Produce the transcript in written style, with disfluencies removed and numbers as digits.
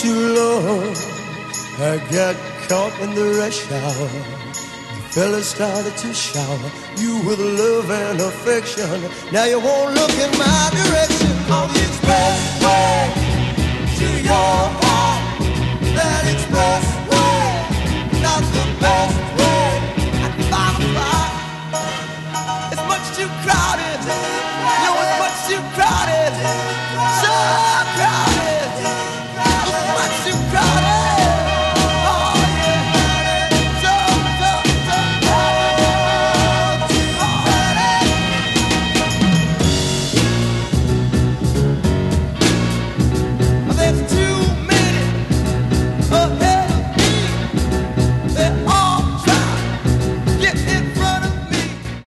too long. I got caught in the rush hour. The fella started to shower you with love and affection. Now you won't look in my direction. Oh,